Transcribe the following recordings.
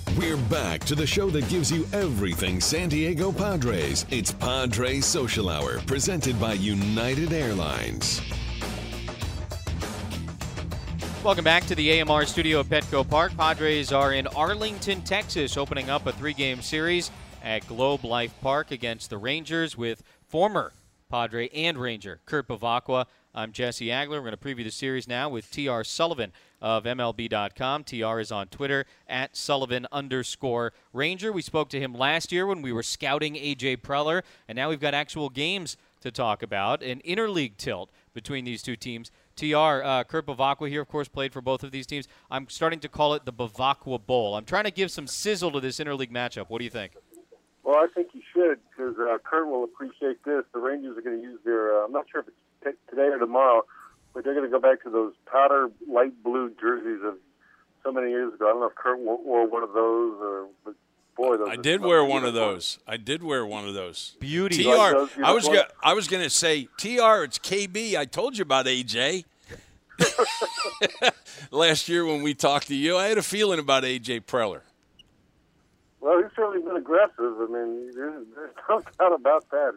We're back to the show that gives you everything San Diego Padres. It's Padres Social Hour, presented by United Airlines. Welcome back to the AMR studio at Petco Park. Padres are in Arlington, Texas, opening up a 3-game series at Globe Life Park against the Rangers with former Padre and Ranger Kurt Bevacqua. I'm Jesse Agler. We're going to preview the series now with TR Sullivan of MLB.com. TR is on Twitter at Sullivan_Ranger. We spoke to him last year when we were scouting A.J. Preller, and now we've got actual games to talk about, an interleague tilt between these two teams. TR, Kurt Bevacqua here, of course, played for both of these teams. I'm starting to call it the Bevacqua Bowl. I'm trying to give some sizzle to this interleague matchup. What do you think? Well, I think you should, because Kurt will appreciate this. The Rangers are going to use their, I'm not sure if it's today or tomorrow, but they're going to go back to those powder light blue jerseys of so many years ago. I don't know if Kurt wore one of those, but boy, those. I did wear one of those. Beauty. TR, I was going to say, TR, it's KB. I told you about AJ. Last year when we talked to you, I had a feeling about AJ Preller. Well, he's certainly been aggressive. I mean, there's no doubt about that.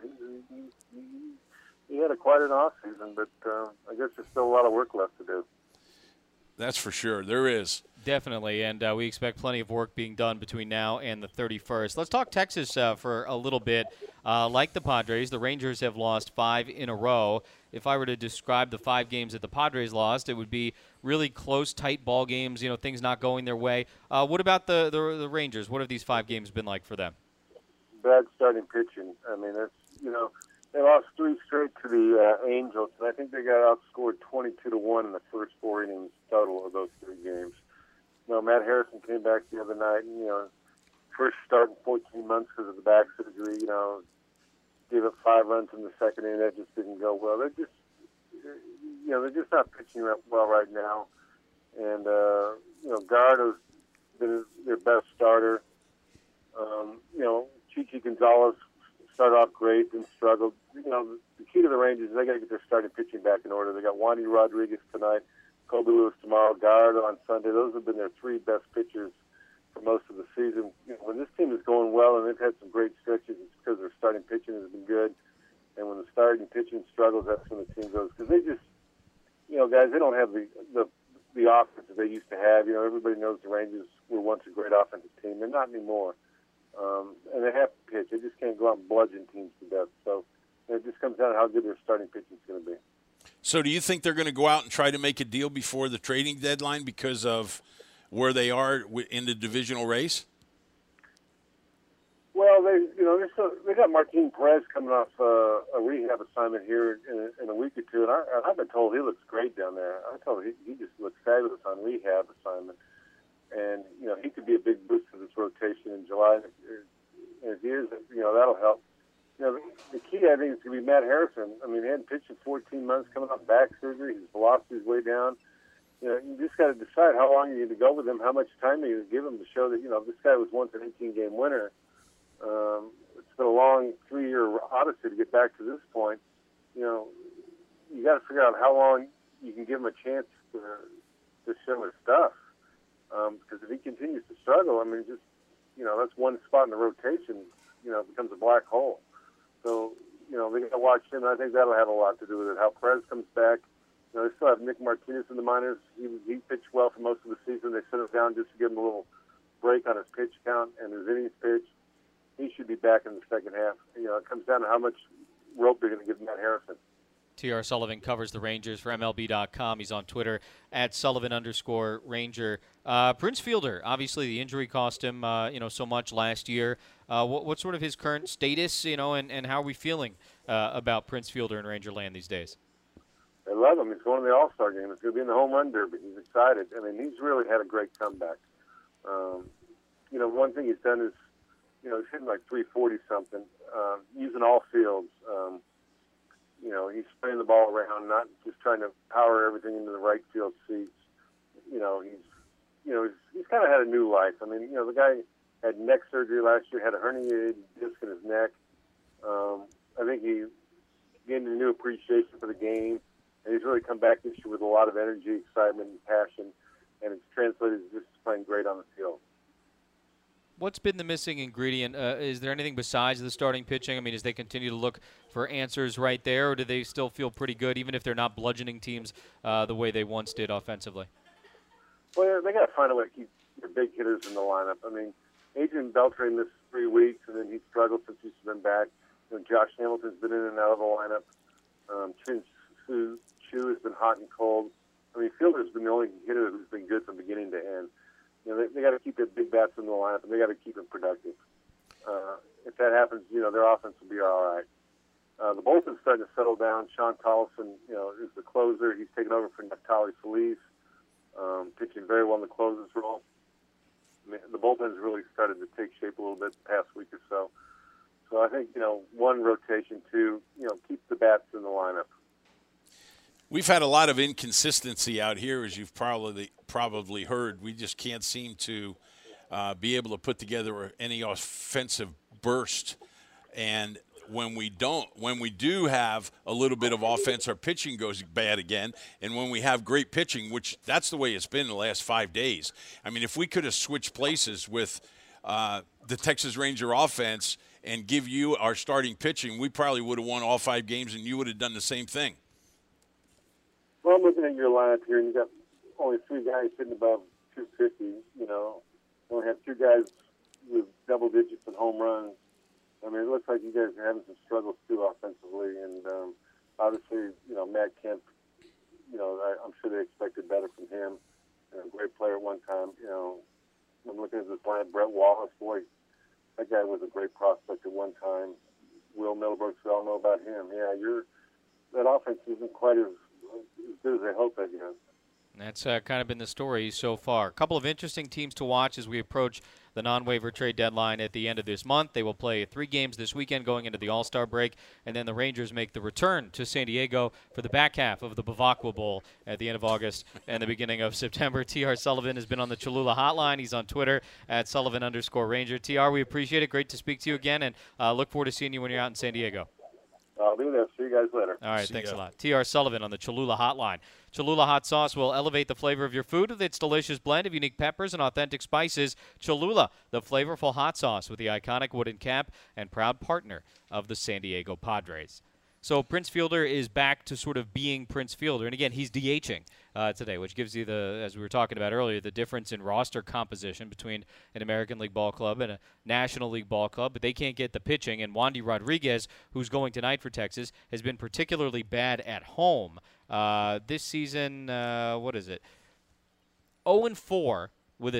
He had quite an offseason, but I guess there's still a lot of work left to do. That's for sure. There is. Definitely, and we expect plenty of work being done between now and the 31st. Let's talk Texas for a little bit. Like the Padres, the Rangers have lost 5 in a row. If I were to describe the 5 games that the Padres lost, it would be really close, tight ball games, things not going their way. What about the Rangers? What have these 5 games been like for them? Bad starting pitching. I mean, that's, they lost 3 straight to the Angels, and I think they got outscored 22-1 in the first 4 innings total of those 3 games. Matt Harrison came back the other night, and, first start in 14 months because of the back surgery, gave up 5 runs in the second inning. That just didn't go well. They're just not pitching well right now. And, Gardo's been their best starter. Chichi Gonzalez started off great, then struggled. The key to the Rangers is they got to get their starting pitching back in order. They got Wandy Rodriguez tonight, Colby Lewis tomorrow, Guard on Sunday. Those have been their 3 best pitchers for most of the season. When this team is going well and they've had some great stretches, it's because their starting pitching has been good. And when the starting pitching struggles, that's when the team goes. Because they just, guys, they don't have the offense that they used to have. Everybody knows the Rangers were once a great offensive team. They're not anymore. And they have to pitch. They just can't go out and bludgeon teams to death. So it just comes down to how good their starting pitching is going to be. So do you think they're going to go out and try to make a deal before the trading deadline because of where they are in the divisional race? Well, they got Martin Perez coming off a rehab assignment here in a week or two, and I've been told he looks great down there. I'm told he just looks fabulous on rehab assignment, and he could be a big boost to this rotation in July. And if he is, that'll help. The key, I think, is going to be Matt Harrison. I mean, he hadn't pitched in 14 months, coming off back surgery. His velocity is way down. You just got to decide how long you're going to go with him, how much time you're going to give him to show that, this guy was once an 18-game winner. It's been a long 3-year odyssey to get back to this point. You got to figure out how long you can give him a chance to show his stuff. Because if he continues to struggle, I mean, that's one spot in the rotation, it becomes a black hole. So, they got to watch him, and I think that'll have a lot to do with it. How Perez comes back. They still have Nick Martinez in the minors. He pitched well for most of the season. They set him down just to give him a little break on his pitch count and his innings pitch. He should be back in the second half. It comes down to how much rope they're going to give Matt Harrison. T.R. Sullivan covers the Rangers for MLB.com. He's on Twitter at Sullivan_Ranger. Prince Fielder, obviously the injury cost him, so much last year. What's sort of his current status, and how are we feeling about Prince Fielder in Ranger land these days? They love him. He's going to the All-Star game. It's going to be in the home run derby. He's excited. I mean, he's really had a great comeback. One thing he's done is, he's hitting like 340-something, using all fields. He's spraying the ball around, not just trying to power everything into the right field seats. He's kind of had a new life. I mean, the guy had neck surgery last year, had a herniated disc in his neck. I think he gained a new appreciation for the game, and he's really come back this year with a lot of energy, excitement, and passion, and it's translated to just playing great on the field. What's been the missing ingredient? Is there anything besides the starting pitching? I mean, as they continue to look for answers right there, or do they still feel pretty good, even if they're not bludgeoning teams the way they once did offensively? Well, they got to find a way to keep their big hitters in the lineup. I mean, Adrian Beltre missed 3 weeks, and then he struggled since he's been back. Josh Hamilton's been in and out of the lineup. Chin Chu has been hot and cold. I mean, Fielder's been the only hitter who's been good from beginning to end. They got to keep their big bats in the lineup, and they got to keep them productive. If that happens, their offense will be all right. The bullpen's starting to settle down. Sean Tollefson, is the closer. He's taken over for Neftali Feliz, pitching very well in the closer's role. I mean, the bullpen's really started to take shape a little bit the past week or so. So I think, one, rotation, two, keep the bats in the lineup. We've had a lot of inconsistency out here, as you've probably heard. We just can't seem to be able to put together any offensive burst. And when we do have a little bit of offense, our pitching goes bad again. And when we have great pitching, which that's the way it's been the last 5 days. I mean, if we could have switched places with the Texas Ranger offense and give you our starting pitching, we probably would have won all 5 games, and you would have done the same thing. Well, I'm looking at your lineup here, and you got only 3 guys hitting above 250. You only have 2 guys with double digits and home runs. I mean, it looks like you guys are having some struggles too offensively, and obviously, Matt Kemp. I'm sure they expected better from him. A great player at one time. I'm looking at this lineup. Brett Wallace, boy, that guy was a great prospect at one time. Will Middlebrooks, we all know about him. Yeah, that offense isn't quite as good as I hope it is. That's kind of been the story so far. A couple of interesting teams to watch as we approach the non-waiver trade deadline at the end of this month. They will play 3 games this weekend going into the All-Star break, and then the Rangers make the return to San Diego for the back half of the Bavacqua Bowl at the end of August and the beginning of September. T.R. Sullivan has been on the Cholula hotline. He's on Twitter at @Sullivan_Ranger. T.R., we appreciate it. Great to speak to you again, and look forward to seeing you when you're out in San Diego. I'll be there. See you guys later. All right, thanks a lot. T.R. Sullivan on the Cholula hotline. Cholula hot sauce will elevate the flavor of your food with its delicious blend of unique peppers and authentic spices. Cholula, the flavorful hot sauce with the iconic wooden cap and proud partner of the San Diego Padres. So Prince Fielder is back to sort of being Prince Fielder. And, again, he's DHing today, which gives you, as we were talking about earlier, the difference in roster composition between an American League ball club and a National League ball club. But they can't get the pitching. And Wandy Rodriguez, who's going tonight for Texas, has been particularly bad at home. This season, 0-4 with a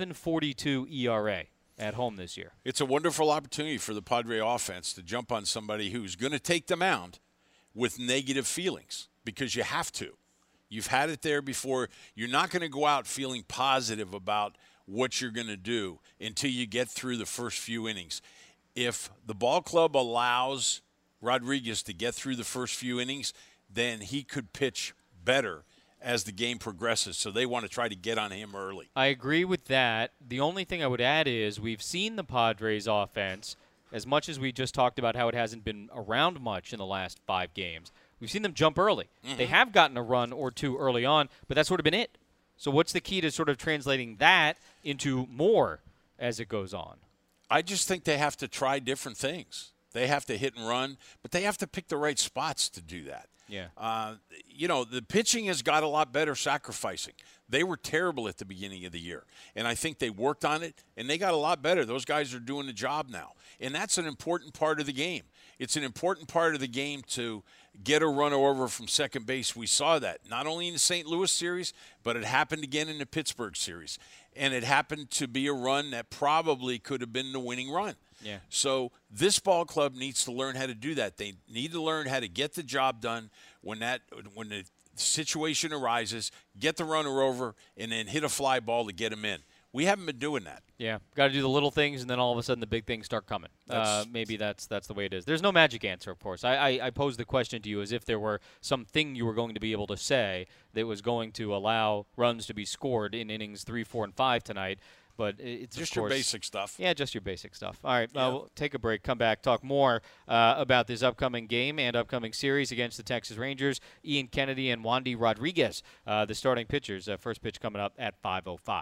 7.42 ERA. At home this year. It's a wonderful opportunity for the Padre offense to jump on somebody who's going to take the mound with negative feelings, because you have to. You've had it there before. You're not going to go out feeling positive about what you're going to do until you get through the first few innings. If the ball club allows Rodriguez to get through the first few innings, then he could pitch better as the game progresses, so they want to try to get on him early. I agree with that. The only thing I would add is we've seen the Padres offense, as much as we just talked about how it hasn't been around much in the last 5 games, we've seen them jump early. Mm-hmm. They have gotten a run or 2 early on, but that's sort of been it. So what's the key to sort of translating that into more as it goes on? I just think they have to try different things. They have to hit and run, but they have to pick the right spots to do that. Yeah. The pitching has got a lot better sacrificing. They were terrible at the beginning of the year, and I think they worked on it, and they got a lot better. Those guys are doing the job now, and that's an important part of the game. It's an important part of the game to get a runner over from second base. We saw that not only in the St. Louis series, but it happened again in the Pittsburgh series, and it happened to be a run that probably could have been the winning run. Yeah. So this ball club needs to learn how to do that. They need to learn how to get the job done when the situation arises, get the runner over, and then hit a fly ball to get him in. We haven't been doing that. Yeah, got to do the little things, and then all of a sudden the big things start coming. Maybe that's the way it is. There's no magic answer, of course. I posed the question to you as if there were something you were going to be able to say that was going to allow runs to be scored in innings 3, 4, and 5 tonight. But it's just of course, your basic stuff. Yeah, just your basic stuff. All right, we'll take a break, come back, talk more about this upcoming game and upcoming series against the Texas Rangers. Ian Kennedy and Wandy Rodriguez, the starting pitchers. First pitch coming up at 5:05.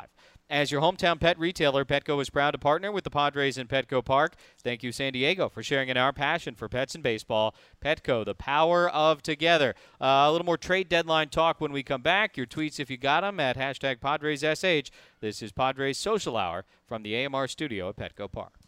As your hometown pet retailer, Petco is proud to partner with the Padres in Petco Park. Thank you, San Diego, for sharing in our passion for pets and baseball. Petco, the power of together. A little more trade deadline talk when we come back. Your tweets, if you got them, at #PadresSH. This is Padres Social Hour from the AMR studio at Petco Park.